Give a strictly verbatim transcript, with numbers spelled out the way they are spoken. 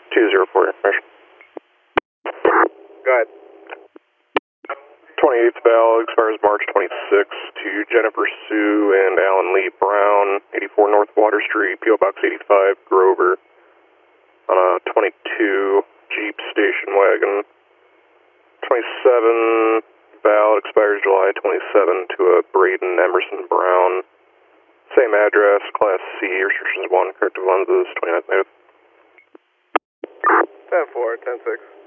two zero four information. Go ahead. twenty-eighth Val expires March twenty-sixth to Jennifer Sue and Alan Lee Brown, eighty-four North Water Street, P O Box eighty-five, Grover, on a twenty-two Jeep station wagon. twenty-seven Val expires July twenty-seventh to a Braden Emerson Brown, same address, Class C, restrictions one, corrective lenses, twenty-ninth native. ten four, ten six.